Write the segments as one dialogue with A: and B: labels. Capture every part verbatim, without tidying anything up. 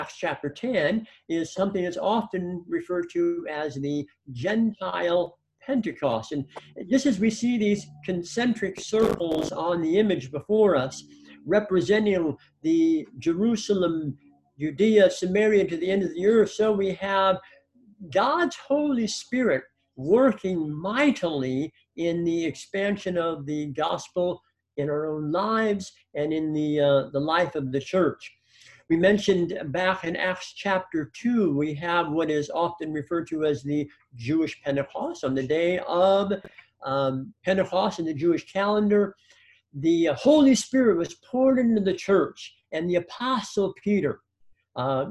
A: Acts chapter ten is something that's often referred to as the Gentile Pentecost. And just as we see these concentric circles on the image before us, representing the Jerusalem, Judea, Samaria to the end of the earth, so we have God's Holy Spirit working mightily in the expansion of the gospel in our own lives and in the, uh, the life of the church. We mentioned back in Acts chapter two, we have what is often referred to as the Jewish Pentecost. On the day of um, Pentecost in the Jewish calendar, the Holy Spirit was poured into the church, and the Apostle Peter uh,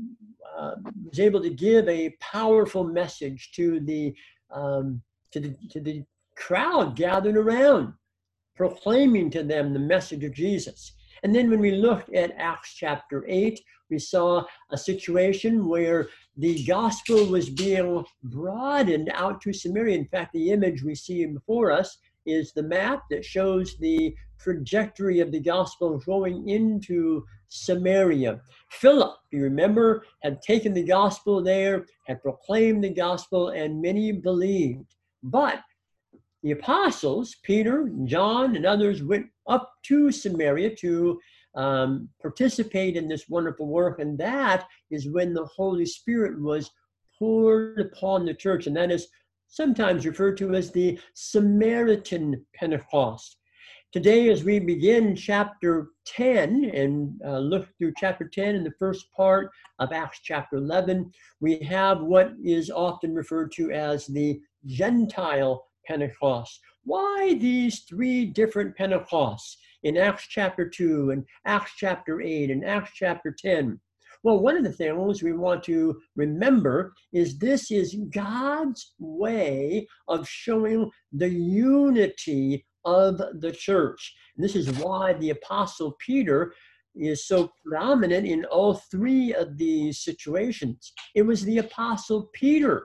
A: uh, was able to give a powerful message to the, um, to the, to the crowd gathered around, proclaiming to them the message of Jesus. And then when we looked at Acts chapter eight, we saw a situation where the gospel was being broadened out to Samaria. In fact, the image we see before us is the map that shows the trajectory of the gospel going into Samaria. Philip, you remember, had taken the gospel there, had proclaimed the gospel, and many believed. But the apostles, Peter, John, and others, went up to Samaria to um, participate in this wonderful work. And that is when the Holy Spirit was poured upon the church. And that is sometimes referred to as the Samaritan Pentecost. Today, as we begin chapter ten and uh, look through chapter ten and the first part of Acts chapter eleven, we have what is often referred to as the Gentile Pentecost. Why these three different Pentecosts in Acts chapter two and Acts chapter eight and Acts chapter ten? Well, one of the things we want to remember is this is God's way of showing the unity of the church. And this is why the Apostle Peter is so prominent in all three of these situations. It was the Apostle Peter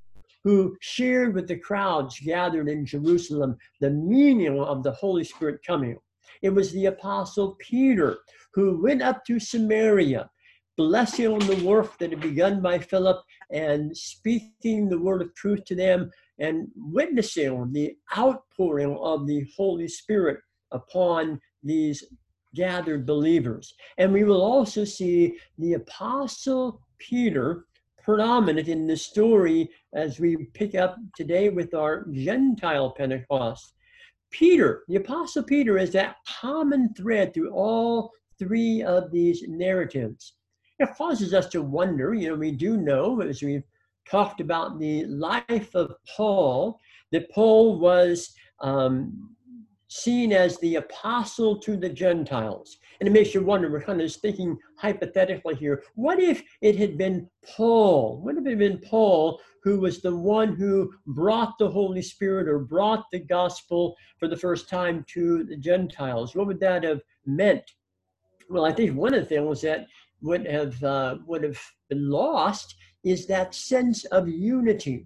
A: who shared with the crowds gathered in Jerusalem the meaning of the Holy Spirit coming. It was the Apostle Peter who went up to Samaria, blessing the work that had begun by Philip and speaking the word of truth to them and witnessing the outpouring of the Holy Spirit upon these gathered believers. And we will also see the Apostle Peter predominant in the story as we pick up today with our Gentile Pentecost. Peter, the Apostle Peter, is that common thread through all three of these narratives. It causes us to wonder, you know, we do know, as we've talked about the life of Paul, that Paul was um, seen as the apostle to the Gentiles. And it makes you wonder, we're kind of thinking hypothetically here, what if it had been Paul? What if it had been Paul who was the one who brought the Holy Spirit or brought the gospel for the first time to the Gentiles? What would that have meant? Well, I think one of the things that would have uh, would have been lost is that sense of unity.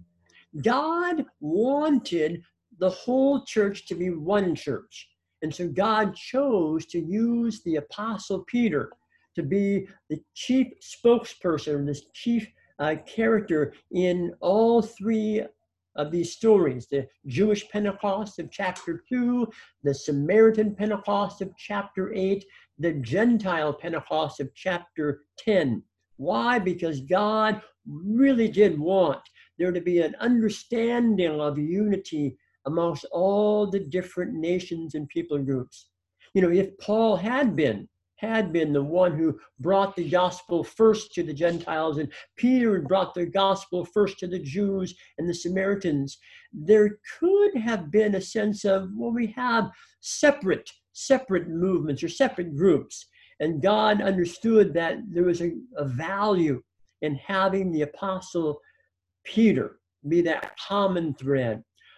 A: God wanted the whole church to be one church. And so God chose to use the Apostle Peter to be the chief spokesperson, this chief uh, character in all three of these stories, the Jewish Pentecost of chapter two, the Samaritan Pentecost of chapter eight, the Gentile Pentecost of chapter ten. Why? Because God really did want there to be an understanding of unity amongst all the different nations and people groups. You know, if Paul had been, had been the one who brought the gospel first to the Gentiles, and Peter brought the gospel first to the Jews and the Samaritans, there could have been a sense of, well, we have separate, separate movements or separate groups. And God understood that there was a, a value in having the Apostle Peter be that common thread.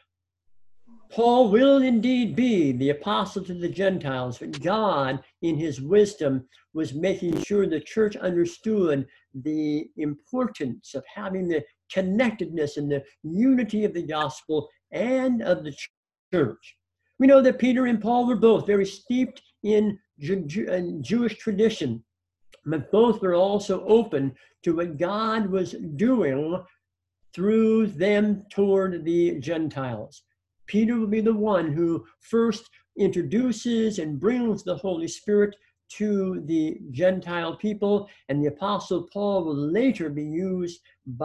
A: Paul will indeed be the apostle to the Gentiles, but God, in his wisdom, was making sure the church understood the importance of having the connectedness and the unity of the gospel and of the church. We know that Peter and Paul were both very steeped in Jew- Jewish tradition. but both were also open to what God was doing through them toward the Gentiles. Peter will be the one who first introduces and brings the Holy Spirit to the Gentile people, and the Apostle Paul will later be used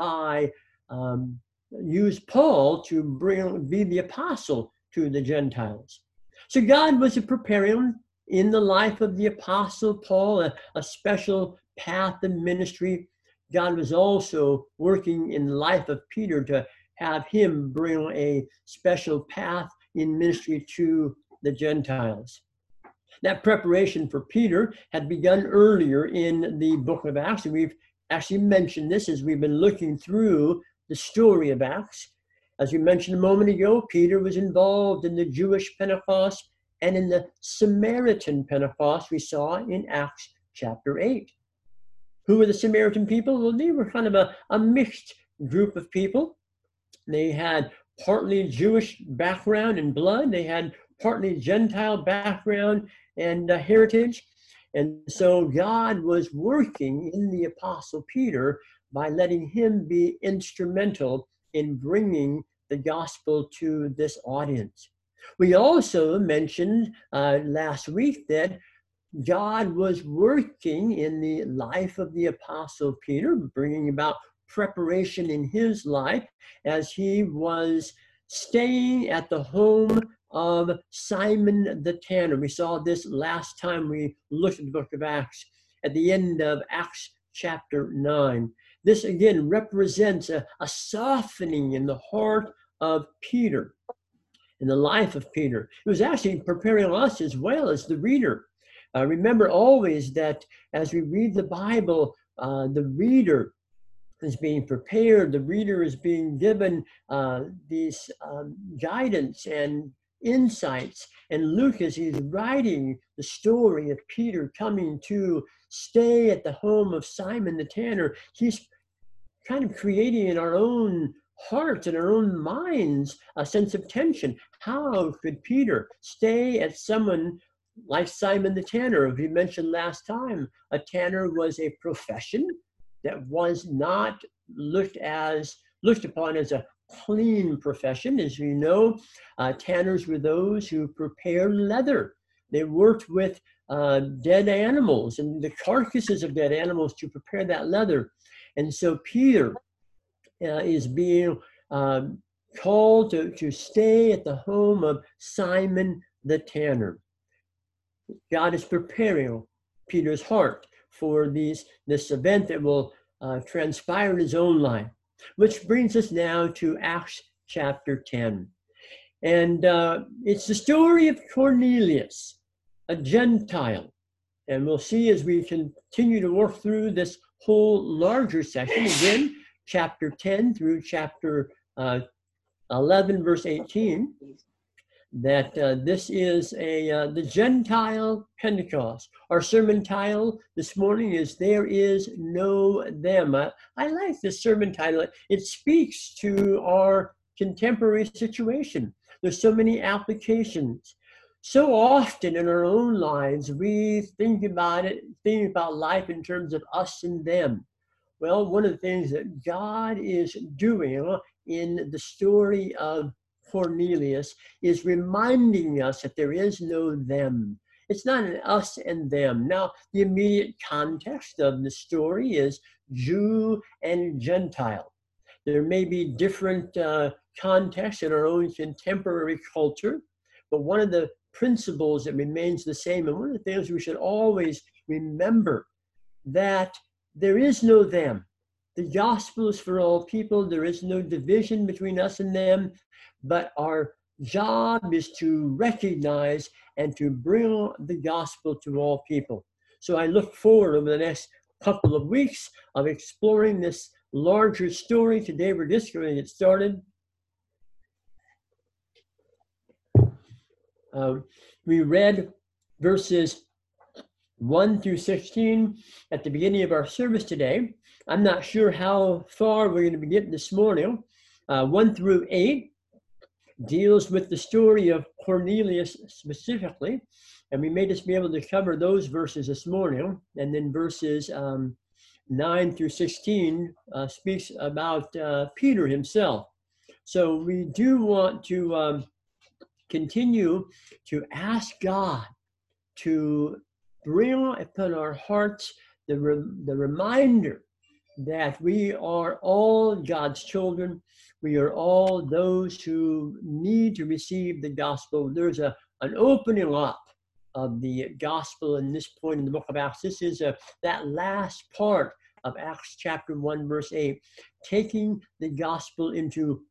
A: by um, use Paul to bring be the apostle to the Gentiles. So God was preparing in the life of the Apostle Paul a, a special path of ministry. God was also working in the life of Peter to have him bring a special path in ministry to the Gentiles. That preparation for Peter had begun earlier in the book of Acts, and we've actually mentioned this as we've been looking through the story of Acts. As we mentioned a moment ago, Peter was involved in the Jewish Pentecost and in the Samaritan Pentecost we saw in Acts chapter eight. Who were the Samaritan people? Well, they were kind of a, a mixed group of people. They had partly Jewish background and blood. They had partly Gentile background and uh, heritage. And so God was working in the Apostle Peter by letting him be instrumental in bringing the gospel to this audience. We also mentioned uh, last week that God was working in the life of the Apostle Peter, bringing about preparation in his life as he was staying at the home of Simon the Tanner. We saw this last time we looked at the book of Acts, at the end of Acts chapter nine. This again represents a, a softening in the heart of Peter, in the life of Peter. It was actually preparing us as well as the reader. Uh, remember always that as we read the Bible, uh, the reader is being prepared, the reader is being given uh, these um, guidance and insights. And Luke, as he's writing the story of Peter coming to stay at the home of Simon the Tanner, he's kind of creating in our own hearts and our own minds a sense of tension. How could Peter stay at someone like Simon the Tanner? As we mentioned last time, a tanner was a profession that was not looked as looked upon as a clean profession. As we know, uh, tanners were those who prepared leather. They worked with uh, dead animals and the carcasses of dead animals to prepare that leather. And so Peter uh, is being um, called to, to stay at the home of Simon the Tanner. God is preparing Peter's heart for these, this event that will uh, transpire in his own life. Which brings us now to Acts chapter ten. And uh, it's the story of Cornelius, a Gentile. And we'll see as we continue to work through this whole larger section, again, chapter ten through chapter uh, eleven, verse eighteen, that uh, this is a uh, the Gentile Pentecost. Our sermon title this morning is There Is No Them. I, I like this sermon title. It speaks to our contemporary situation. There's so many applications. So often in our own lives, we think about it, think about life in terms of us and them. Well, one of the things that God is doing in the story of Cornelius is reminding us that there is no them. It's not an us and them. Now, the immediate context of the story is Jew and Gentile. There may be different uh, contexts in our own contemporary culture, but one of the principles that remains the same, and one of the things we should always remember, that there is no them. The gospel is for all people. There is no division between us and them, but our job is to recognize and to bring the gospel to all people. So I look forward over the next couple of weeks of exploring this larger story. Today we're just going to get started. Uh, we read verses one through sixteen at the beginning of our service today. I'm not sure how far we're going to be getting this morning. Uh, one through eight deals with the story of Cornelius specifically. And we may just be able to cover those verses this morning. And then verses um, nine through sixteen uh, speaks about uh, Peter himself. So we do want to um, continue to ask God to bring upon our hearts the, re the reminder that we are all God's children. We are all those who need to receive the gospel. There's a, an opening up of the gospel in this point in the book of Acts. This is a, that last part of Acts chapter one, verse eight, taking the gospel into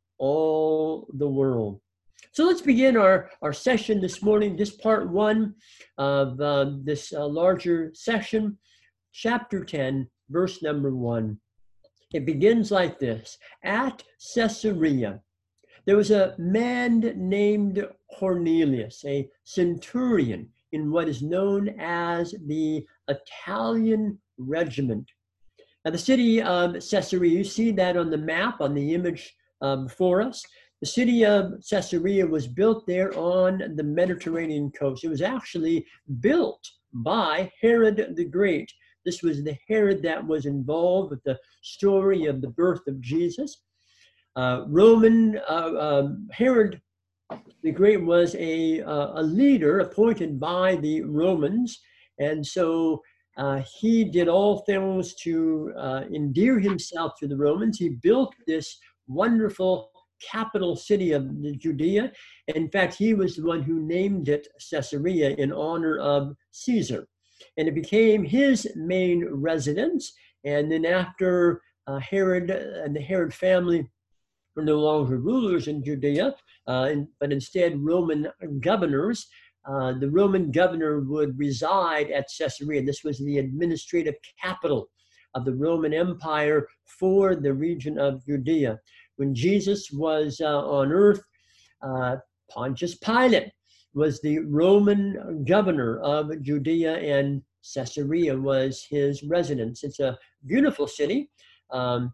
A: all the world. So let's begin our, our session this morning, this part one of uh, this uh, larger session, chapter ten, verse number one. It begins like this. At Caesarea, there was a man named Cornelius, a centurion in what is known as the Italian regiment. Now, the city of Caesarea, you see that on the map, on the image uh, before us. The city of Caesarea was built there on the Mediterranean coast. It was actually built by Herod the Great. This was the Herod that was involved with the story of the birth of Jesus. Uh, Roman uh, um, Herod the Great was a, uh, a leader appointed by the Romans, and so uh, he did all things to uh, endear himself to the Romans. He built this wonderful capital city of Judea. In fact, he was the one who named it Caesarea in honor of Caesar. And it became his main residence. And then after uh, Herod and the Herod family were no longer rulers in Judea, uh, in, but instead Roman governors, uh, the Roman governor would reside at Caesarea. This was the administrative capital of the Roman Empire for the region of Judea. When Jesus was uh, on earth, uh, Pontius Pilate was the Roman governor of Judea, and Caesarea was his residence. It's a beautiful city, um,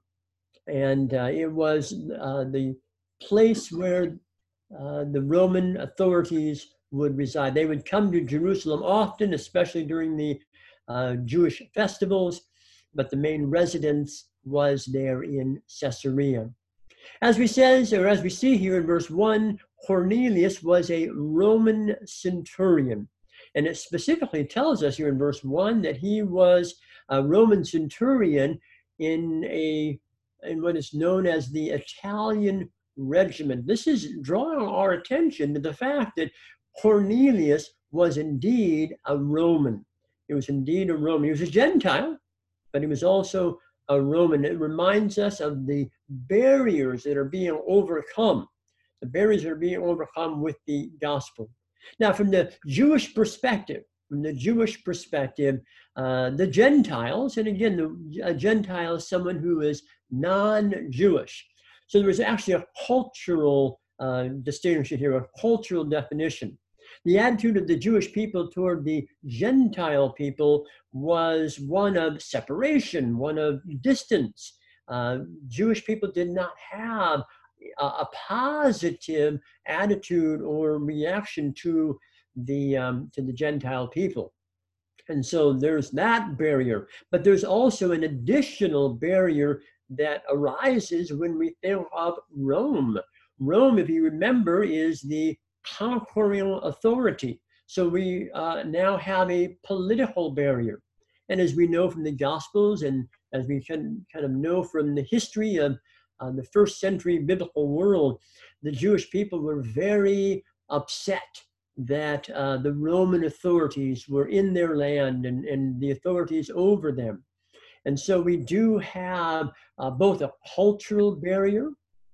A: and uh, it was uh, the place where uh, the Roman authorities would reside. They would come to Jerusalem often, especially during the uh, Jewish festivals, but the main residence was there in Caesarea. As we says, or as we see here in verse one, Cornelius was a Roman centurion. And it specifically tells us here in verse one that he was a Roman centurion in a in what is known as the Italian regiment. This is drawing our attention to the fact that Cornelius was indeed a Roman. He was indeed a Roman. He was a Gentile, but he was also a Roman. It reminds us of the barriers that are being overcome, the barriers that are being overcome with the gospel. Now, from the Jewish perspective, from the Jewish perspective, uh, the Gentiles, and again, the, a Gentile is someone who is non-Jewish. So there was actually a cultural uh, distinction here, a cultural definition. The attitude of the Jewish people toward the Gentile people was one of separation, one of distance. Uh, Jewish people did not have a, a positive attitude or reaction to the, um, to the Gentile people. And so there's that barrier. But there's also an additional barrier that arises when we think of Rome. Rome, if you remember, is the conquering authority. So we uh, now have a political barrier. And as we know from the Gospels, and as we can kind of know from the history of uh, the first century biblical world, the Jewish people were very upset that uh, the Roman authorities were in their land and, and the authorities over them. And so we do have uh, both a cultural barrier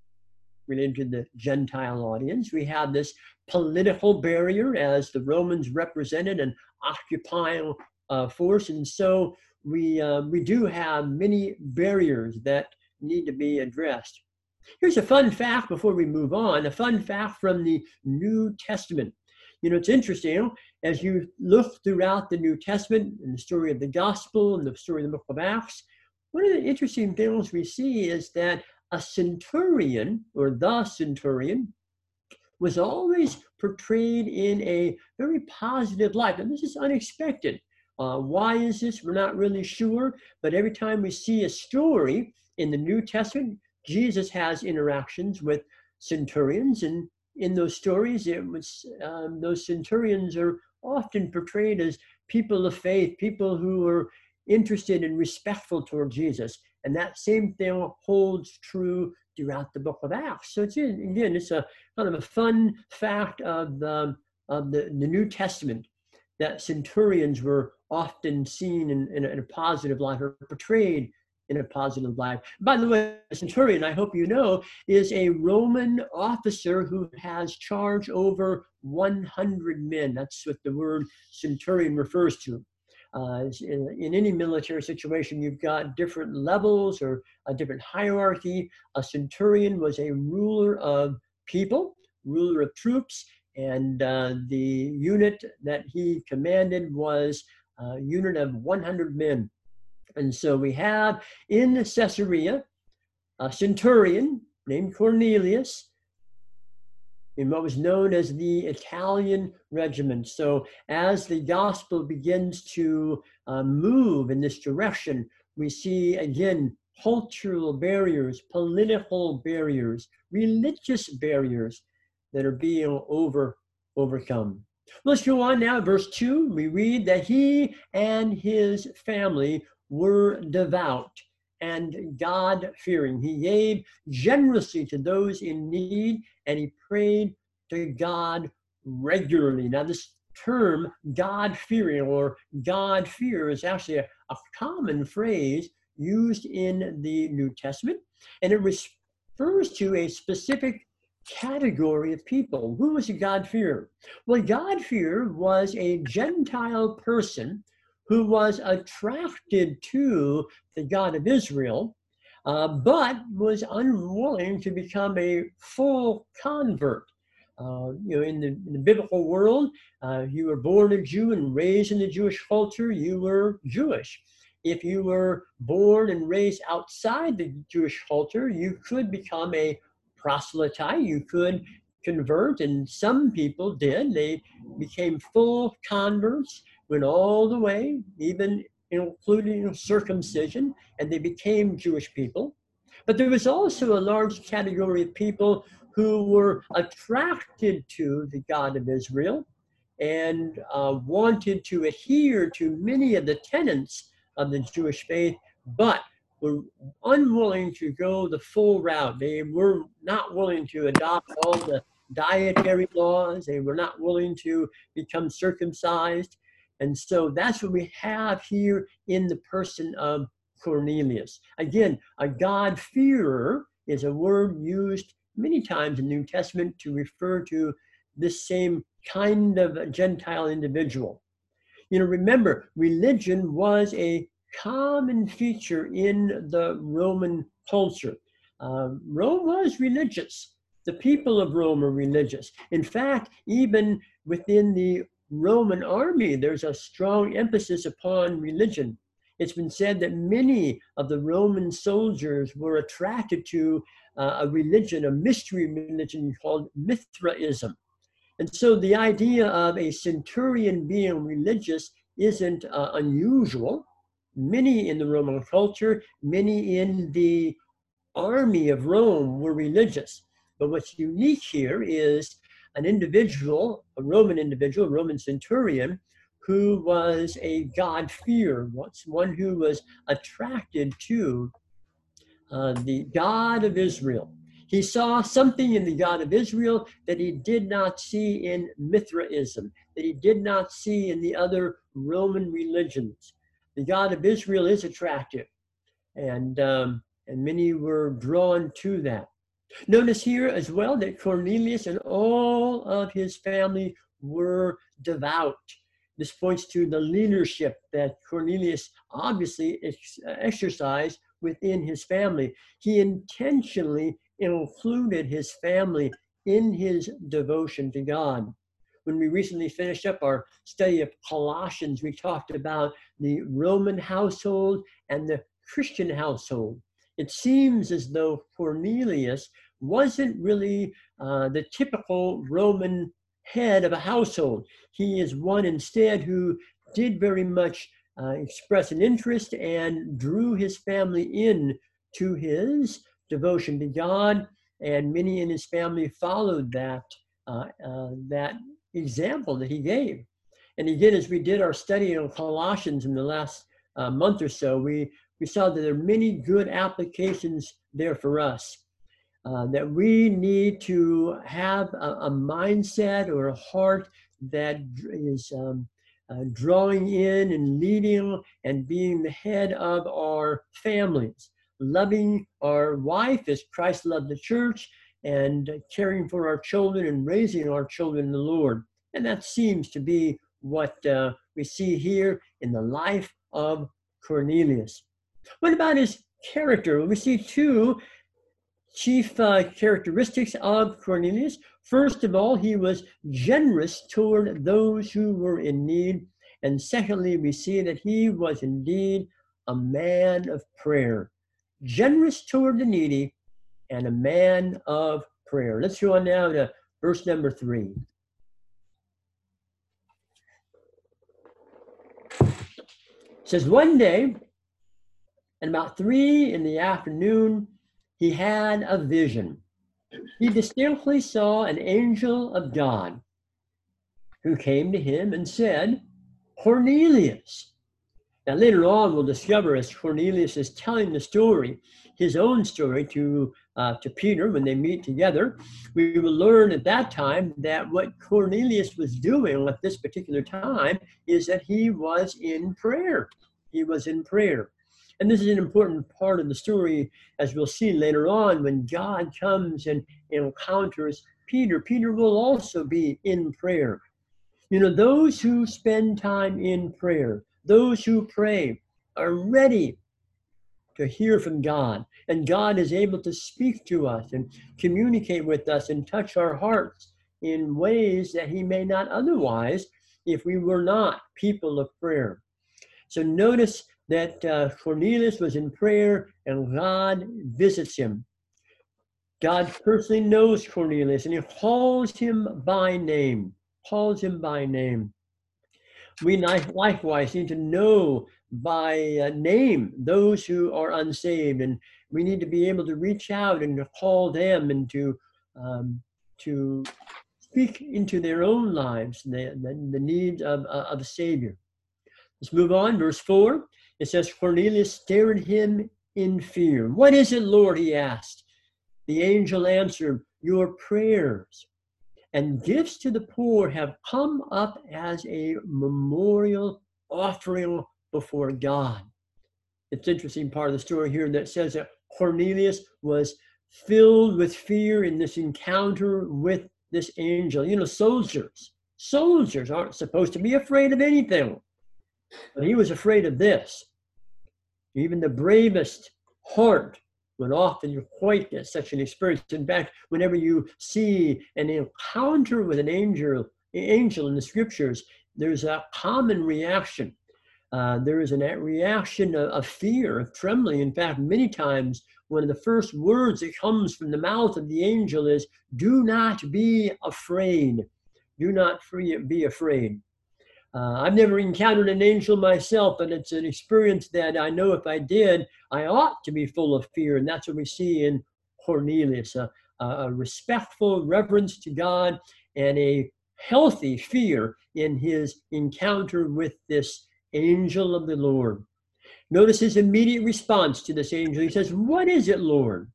A: related to the Gentile audience. We have this political barrier as the Romans represented an occupying uh, force. And so we, uh, we do have many barriers that need to be addressed. Here's a fun fact before we move on, a fun fact from the New Testament. You know, it's interesting, as you look throughout the New Testament and the story of the gospel and the story of the book of Acts, one of the interesting things we see is that a centurion, or the centurion, was always portrayed in a very positive light. And this is unexpected. Uh, why is this? We're not really sure. But every time we see a story in the New Testament, Jesus has interactions with centurions. And in those stories, it was um, those centurions are often portrayed as people of faith, people who are interested and respectful toward Jesus. And that same thing holds true throughout the book of Acts. So it's, again, it's a kind of a fun fact of the, of the, the New Testament, that centurions were often seen in, in, a, in a positive light, or portrayed in a positive light. By the way, a centurion, I hope you know, is a Roman officer who has charge over one hundred men. That's what the word centurion refers to. Uh, in, in any military situation, you've got different levels or a different hierarchy. A centurion was a ruler of people, ruler of troops, and uh, the unit that he commanded was a unit of one hundred men. And so we have in Caesarea a centurion named Cornelius, in what was known as the Italian regiment. So as the gospel begins to uh, move in this direction, we see, again, cultural barriers, political barriers, religious barriers that are being over, overcome. Let's go on now, verse two. We read that he and his family were devout and God-fearing. He gave generously to those in need, and he prayed to God regularly. Now, this term, God-fearing or God-fear, is actually a, a common phrase used in the New Testament, and it refers to a specific category of people. Who was a God-fearer? Well, God-fearer was a Gentile person who was attracted to the God of Israel, uh, but was unwilling to become a full convert. Uh, you know, in the, in the biblical world, uh, you were born a Jew and raised in the Jewish culture, you were Jewish. If you were born and raised outside the Jewish culture, you could become a proselyte, you could convert, and some people did. They became full converts, went all the way, even including circumcision, and they became Jewish people. But there was also a large category of people who were attracted to the God of Israel and uh, wanted to adhere to many of the tenets of the Jewish faith, but were unwilling to go the full route. They were not willing to adopt all the dietary laws. They were not willing to become circumcised. And so that's what we have here in the person of Cornelius. Again, a God-fearer is a word used many times in the New Testament to refer to this same kind of Gentile individual. You know, remember, religion was a common feature in the Roman culture. Uh, Rome was religious. The people of Rome are religious. In fact, even within the Roman army, there's a strong emphasis upon religion. It's been said that many of the Roman soldiers were attracted to uh, a religion, a mystery religion called Mithraism. And so the idea of a centurion being religious isn't uh, unusual. Many in the Roman culture, many in the army of Rome were religious. But what's unique here is an individual, a Roman individual, a Roman centurion, who was a God-fearer, one who was attracted to uh, the God of Israel. He saw something in the God of Israel that he did not see in Mithraism, that he did not see in the other Roman religions. The God of Israel is attractive, and, um, and many were drawn to that. Notice here as well that Cornelius and all of his family were devout. This points to the leadership that Cornelius obviously ex- exercised within his family. He intentionally included his family in his devotion to God. When we recently finished up our study of Colossians, we talked about the Roman household and the Christian household. It seems as though Cornelius wasn't really uh, the typical Roman head of a household. He is one instead who did very much uh, express an interest and drew his family in to his devotion to God, and many in his family followed that uh, uh, that example that he gave. And again, as we did our study on Colossians in the last uh, month or so, we we saw that there are many good applications there for us. Uh, that we need to have a, a mindset or a heart that is um, uh, drawing in and leading and being the head of our families, loving our wife as Christ loved the church, and caring for our children and raising our children in the Lord. And that seems to be what uh, we see here in the life of Cornelius. What about his character? We see two chief uh, characteristics of Cornelius. First of all, he was generous toward those who were in need. And secondly, we see that he was indeed a man of prayer, generous toward the needy and a man of prayer. Let's go on now to verse number three. It says, one day, at about three in the afternoon, he had a vision. He distinctly saw an angel of God who came to him and said, Cornelius. Now later on, we'll discover as Cornelius is telling the story, his own story to, uh, to Peter when they meet together, we will learn at that time that what Cornelius was doing at this particular time is that he was in prayer. He was in prayer. And this is an important part of the story, as we'll see later on, when God comes and encounters Peter. Peter will also be in prayer. You know, those who spend time in prayer, those who pray, are ready to hear from God. And God is able to speak to us and communicate with us and touch our hearts in ways that he may not otherwise if we were not people of prayer. So notice that uh, Cornelius was in prayer and God visits him. God personally knows Cornelius and he calls him by name, calls him by name. We likewise need to know by uh, name those who are unsaved, and we need to be able to reach out and to call them and to, um, to speak into their own lives, the, the, the needs of, uh, of a Savior. Let's move on, verse four. It says, Cornelius stared at him in fear. What is it, Lord? He asked. The angel answered, your prayers and gifts to the poor have come up as a memorial offering before God. It's an interesting part of the story here that says that Cornelius was filled with fear in this encounter with this angel. You know, soldiers, soldiers aren't supposed to be afraid of anything. But he was afraid of this. Even the bravest heart would often quite get such an experience. In fact, whenever you see an encounter with an angel, angel in the scriptures, there's a common reaction. Uh, there is a reaction of, of fear, of trembling. In fact, many times, one of the first words that comes from the mouth of the angel is, do not be afraid. Do not be afraid. Uh, I've never encountered an angel myself, but it's an experience that I know if I did, I ought to be full of fear. And that's what we see in Cornelius, a, a respectful reverence to God and a healthy fear in his encounter with this angel of the Lord. Notice his immediate response to this angel. He says, what is it, Lord?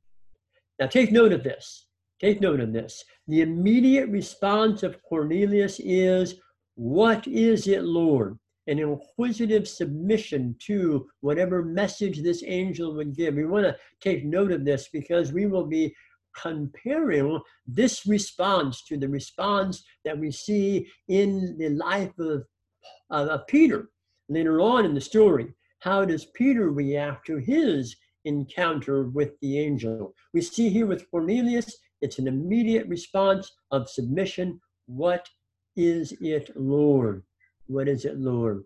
A: Now take note of this. Take note of this. The immediate response of Cornelius is, what is it, Lord? An inquisitive submission to whatever message this angel would give. We want to take note of this because we will be comparing this response to the response that we see in the life of, uh, of Peter later on in the story. How does Peter react to his encounter with the angel? We see here with Cornelius, it's an immediate response of submission. What is it, Lord? What is it, Lord?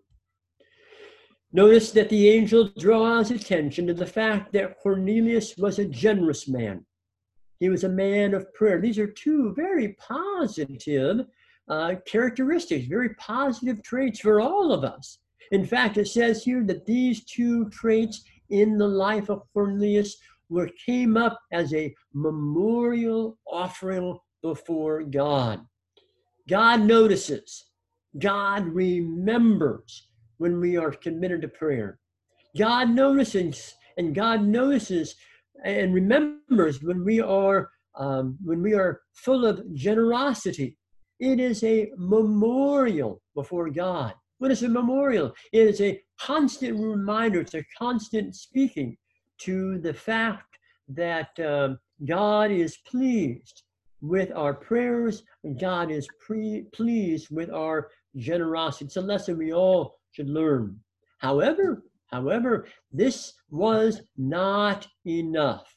A: Notice that the angel draws attention to the fact that Cornelius was a generous man. He was a man of prayer. These are two very positive uh, characteristics, very positive traits for all of us. In fact, it says here that these two traits in the life of Cornelius were came up as a memorial offering before God. God notices, God remembers when we are committed to prayer. God notices, and God notices and remembers when we are um, when we are full of generosity. It is a memorial before God. What is a memorial? It is a constant reminder. It's a constant speaking to the fact that um, God is pleased with our prayers. God is pre- pleased with our generosity. It's a lesson we all should learn. However, however, this was not enough.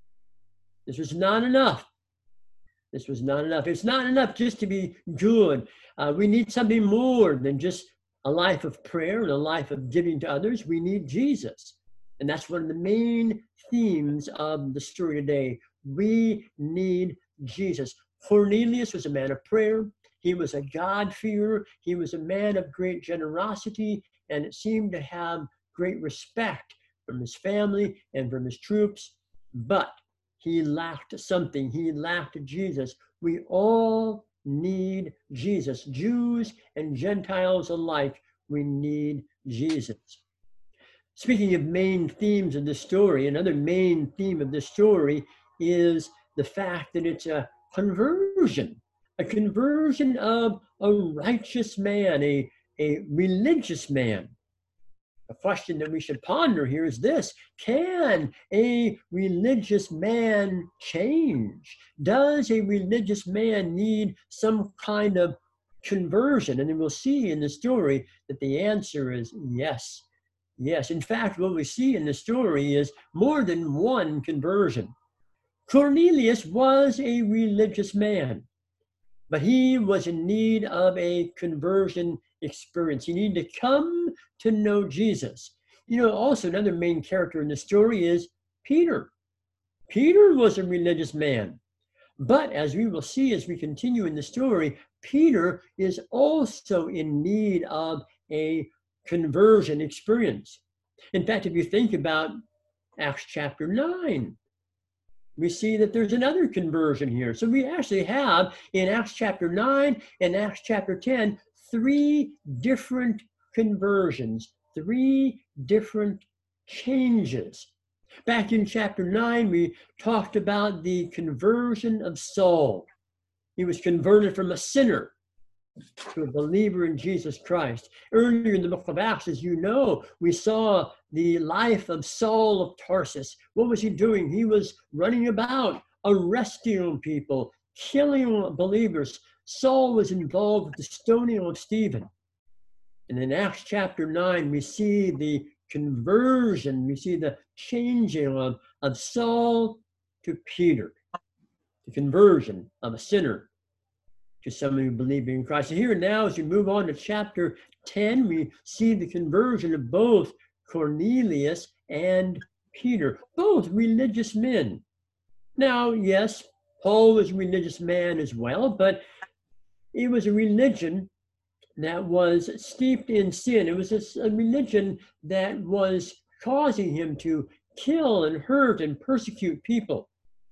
A: This was not enough. This was not enough. It's not enough just to be good. Uh, we need something more than just a life of prayer and a life of giving to others. We need Jesus. And that's one of the main themes of the story today. We need Jesus. Cornelius was a man of prayer. He was a God-fearer. He was a man of great generosity, and it seemed to have great respect from his family and from his troops. But he lacked something. He lacked Jesus. We all need Jesus. Jews and Gentiles alike, we need Jesus. Speaking of main themes of the story, another main theme of the story is the fact that it's a conversion, a conversion of a righteous man, a, a religious man. The question that we should ponder here is this: can a religious man change? Does a religious man need some kind of conversion? And then we'll see in the story that the answer is yes. Yes. In fact, what we see in the story is more than one conversion. Cornelius was a religious man, but he was in need of a conversion experience. He needed to come to know Jesus. You know, also another main character in the story is Peter. Peter was a religious man, but as we will see as we continue in the story, Peter is also in need of a conversion experience. In fact, if you think about Acts chapter nine, we see that there's another conversion here. So we actually have in Acts chapter nine and Acts chapter ten, three different conversions, three different changes. Back in chapter nine, we talked about the conversion of Saul. He was converted from a sinner to a believer in Jesus Christ. Earlier in the book of Acts, as you know, we saw the life of Saul of Tarsus. What was he doing? He was running about, arresting people, killing believers. Saul was involved with the stoning of Stephen. And in Acts chapter nine, we see the conversion, we see the changing of, of Saul to Peter, the conversion of a sinner to someone who believed in Christ. And here now, as we move on to chapter ten, we see the conversion of both Cornelius and Peter, both religious men. Now, yes, Paul was a religious man as well, but it was a religion that was steeped in sin. It was a, a religion that was causing him to kill and hurt and persecute people.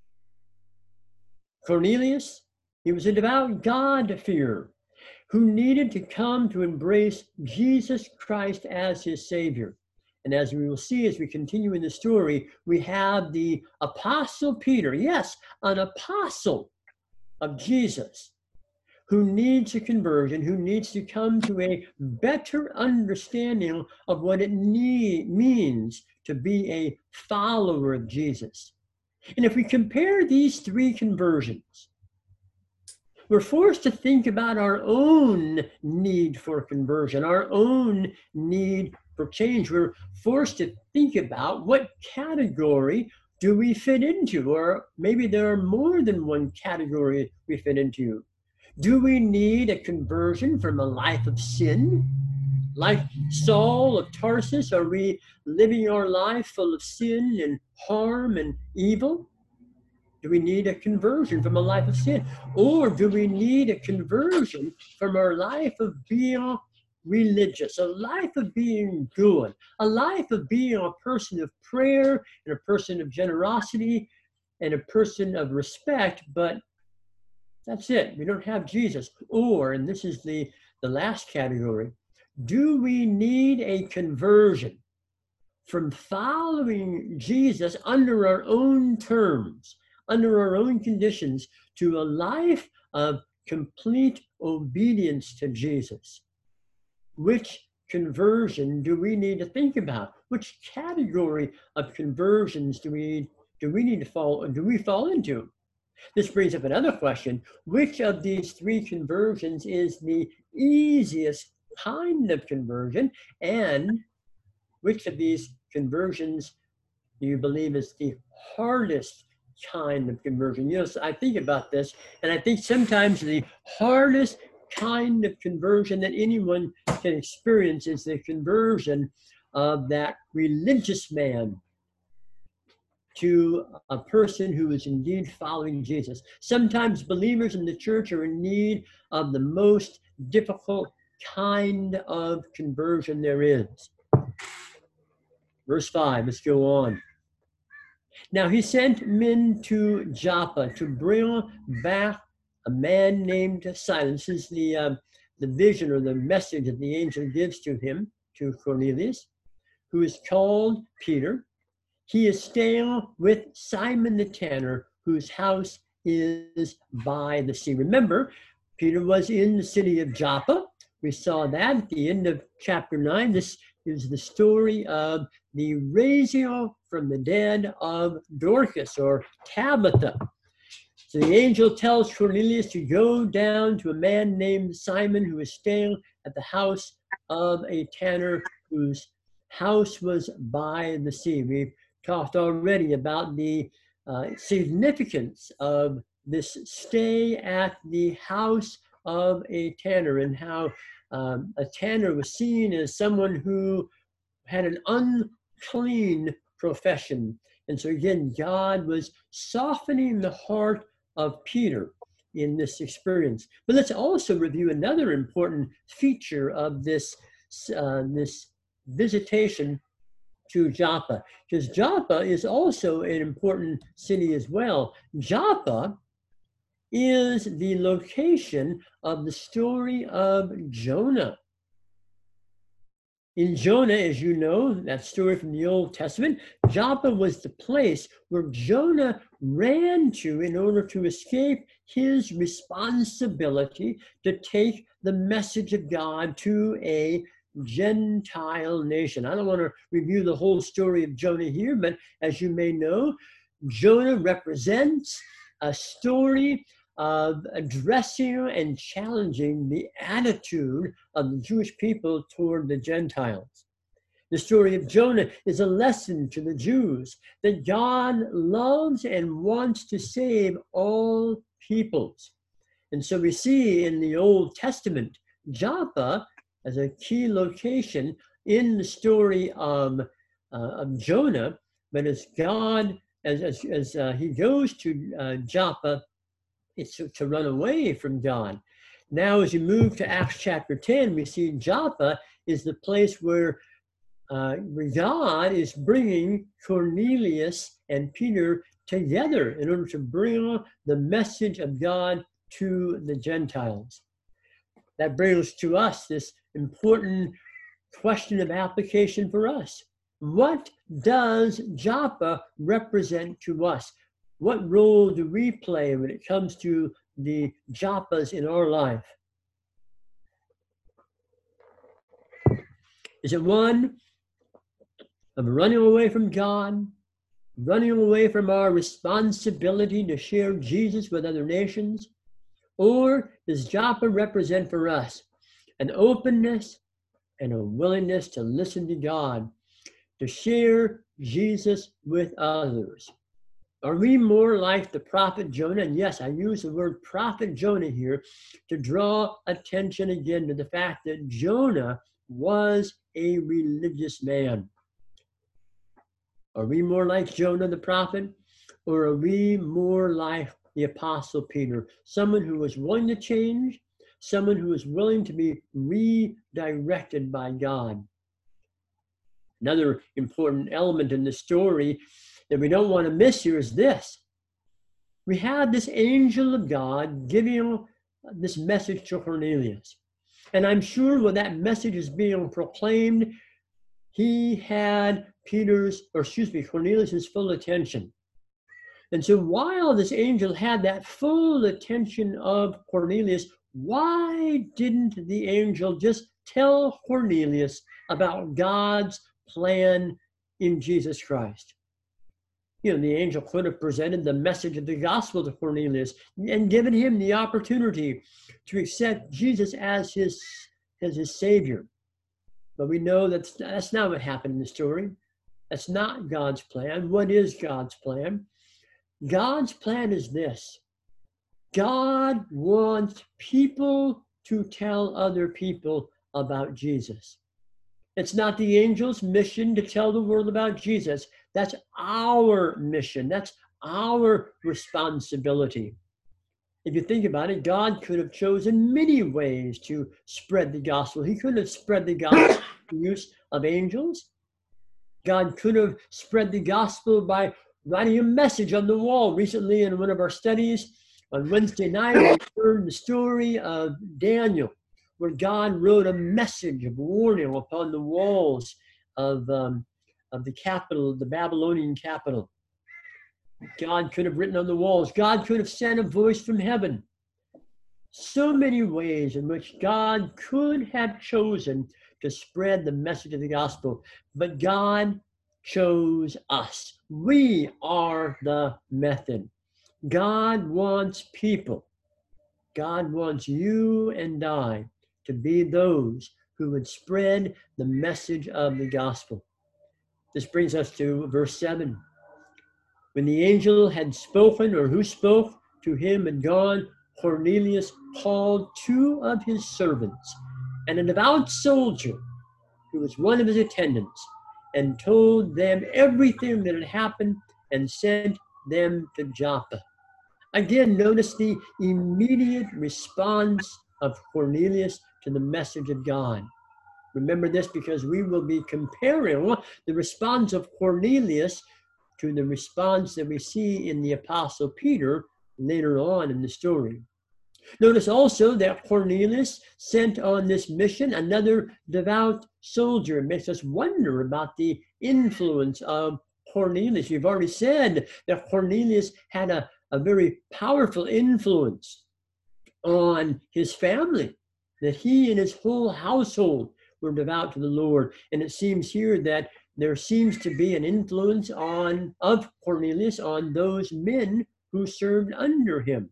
A: Cornelius, he was a devout God-fearer who needed to come to embrace Jesus Christ as his Savior. And as we will see as we continue in the story, we have the Apostle Peter, yes, an apostle of Jesus, who needs a conversion, who needs to come to a better understanding of what it need, means to be a follower of Jesus. And if we compare these three conversions, we're forced to think about our own need for conversion, our own need for change. We're forced to think about what category do we fit into, or maybe there are more than one category we fit into. Do we need a conversion from a life of sin? Like Saul of Tarsus, are we living our life full of sin and harm and evil? Do we need a conversion from a life of sin? Or do we need a conversion from our life of being religious, a life of being good, a life of being a person of prayer and a person of generosity and a person of respect, but that's it. We don't have Jesus. Or, and this is the, the last category, do we need a conversion from following Jesus under our own terms, under our own conditions, to a life of complete obedience to Jesus? Which conversion do we need to think about? Which category of conversions do we do we need to fall do we fall into? This brings up another question. Which of these three conversions is the easiest kind of conversion? And which of these conversions do you believe is the hardest kind of conversion? You know, so I think about this, and I think sometimes the hardest kind of conversion that anyone can experience is the conversion of that religious man to a person who is indeed following Jesus. Sometimes believers in the church are in need of the most difficult kind of conversion there is. Verse five, let's go on. Now he sent men to Joppa to bring back a man named Simon. This is the, uh, the vision or the message that the angel gives to him, to Cornelius, who is called Peter. He is staying with Simon the tanner, whose house is by the sea. Remember, Peter was in the city of Joppa. We saw that at the end of chapter nine. This is the story of the raising from the dead of Dorcas, or Tabitha. So the angel tells Cornelius to go down to a man named Simon, who is staying at the house of a tanner whose house was by the sea. We've talked already about the uh, significance of this stay at the house of a tanner, and how um, a tanner was seen as someone who had an unclean profession. And so again, God was softening the heart of Peter in this experience. But let's also review another important feature of this, uh, this visitation to Joppa, because Joppa is also an important city as well. Joppa is the location of the story of Jonah. In Jonah, as you know, that story from the Old Testament, Joppa was the place where Jonah ran to in order to escape his responsibility to take the message of God to a Gentile nation. I don't want to review the whole story of Jonah here, but as you may know, Jonah represents a story of addressing and challenging the attitude of the Jewish people toward the Gentiles. The story of Jonah is a lesson to the Jews that God loves and wants to save all peoples. And so we see in the Old Testament, Joppa as a key location in the story of, uh, of Jonah, but as God, as, as, as uh, he goes to uh, Joppa, it's to, to run away from God. Now, as you move to Acts chapter ten, we see Joppa is the place where, uh, where God is bringing Cornelius and Peter together in order to bring the message of God to the Gentiles. That brings to us this important question of application for us. What does Joppa represent to us? What role do we play when it comes to the Joppas in our life? Is it one of running away from God, running away from our responsibility to share Jesus with other nations? Or does Joppa represent for us an openness and a willingness to listen to God, to share Jesus with others? Are we more like the prophet Jonah? And yes, I use the word prophet Jonah here to draw attention again to the fact that Jonah was a religious man. Are we more like Jonah the prophet? Or are we more like the Apostle Peter, someone who was willing to change, someone who is willing to be redirected by God? Another important element in the story that we don't want to miss here is this. We have this angel of God giving this message to Cornelius. And I'm sure when that message is being proclaimed, he had Peter's, or excuse me, Cornelius's full attention. And so while this angel had that full attention of Cornelius, why didn't the angel just tell Cornelius about God's plan in Jesus Christ? You know, the angel could have presented the message of the gospel to Cornelius and given him the opportunity to accept Jesus as his, as his Savior. But we know that that's not what happened in the story. That's not God's plan. What is God's plan? God's plan is this. God wants people to tell other people about Jesus. It's not the angel's mission to tell the world about Jesus. That's our mission. That's our responsibility. If you think about it, God could have chosen many ways to spread the gospel. He could have spread the gospel through the use of angels. God could have spread the gospel by writing a message on the wall. Recently, in one of our studies on Wednesday night, we heard the story of Daniel, where God wrote a message of warning upon the walls of, um, of the capital, the Babylonian capital. God could have written on the walls. God could have sent a voice from heaven. So many ways in which God could have chosen to spread the message of the gospel, but God chose us. We are the method. God wants people. God wants you and I to be those who would spread the message of the gospel. This brings us to verse seven. When the angel had spoken, or who spoke to him had gone, Cornelius called two of his servants and a devout soldier who was one of his attendants, and told them everything that had happened and sent them to Joppa. Again, notice the immediate response of Cornelius to the message of God. Remember this because we will be comparing the response of Cornelius to the response that we see in the Apostle Peter later on in the story. Notice also that Cornelius sent on this mission another devout soldier. It makes us wonder about the influence of Cornelius. We've already said that Cornelius had a, a very powerful influence on his family, that he and his whole household were devout to the Lord. And it seems here that there seems to be an influence on of Cornelius on those men who served under him.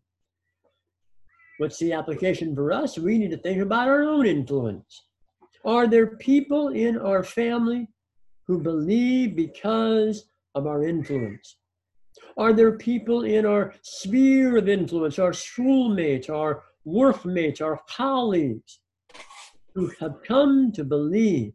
A: What's the application for us? We need to think about our own influence. Are there people in our family who believe because of our influence? Are there people in our sphere of influence, our schoolmates, our workmates, our colleagues, who have come to believe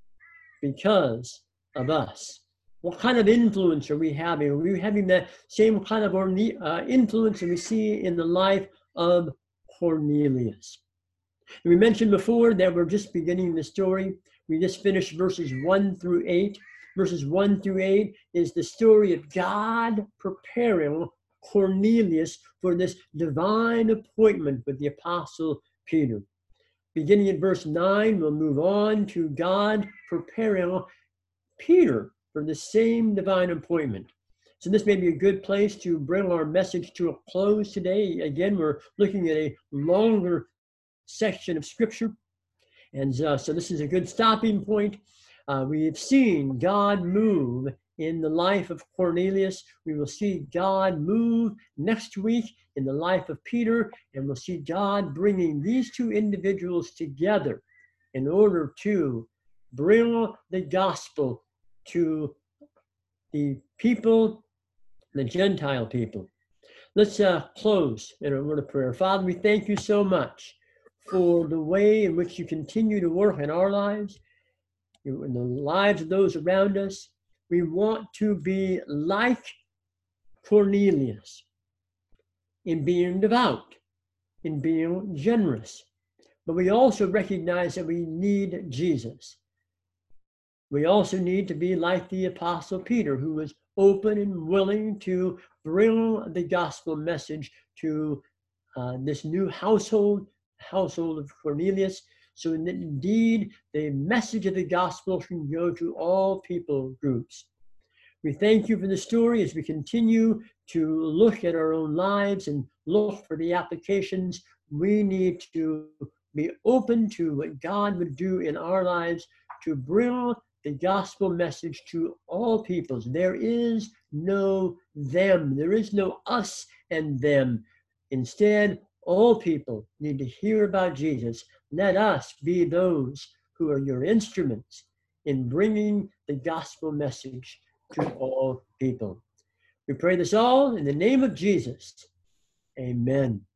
A: because of us? What kind of influence are we having? Are we having that same kind of uh, influence that we see in the life of Cornelius? And we mentioned before that we're just beginning the story. We just finished verses one through eight. Verses one through eight is the story of God preparing Cornelius for this divine appointment with the Apostle Peter. Beginning at verse nine, we'll move on to God preparing Peter for the same divine appointment. So this may be a good place to bring our message to a close today. Again, we're looking at a longer section of Scripture. And uh, so this is a good stopping point. Uh, we have seen God move in the life of Cornelius. We will see God move next week in the life of Peter, and we'll see God bringing these two individuals together in order to bring the gospel to the people, the Gentile people. Let's uh, close in a word of prayer. Father, we thank you so much for the way in which you continue to work in our lives, in the lives of those around us. We want to be like Cornelius, in being devout, in being generous. But we also recognize that we need Jesus. We also need to be like the Apostle Peter, who was open and willing to bring the gospel message to uh, this new household, household of Cornelius, so that indeed the message of the gospel can go to all people groups. We thank you for the story as we continue to look at our own lives and look for the applications. We need to be open to what God would do in our lives to bring the gospel message to all peoples. There is no them. There is no us and them. Instead, all people need to hear about Jesus. Let us be those who are your instruments in bringing the gospel message to all people. We pray this all in the name of Jesus. Amen.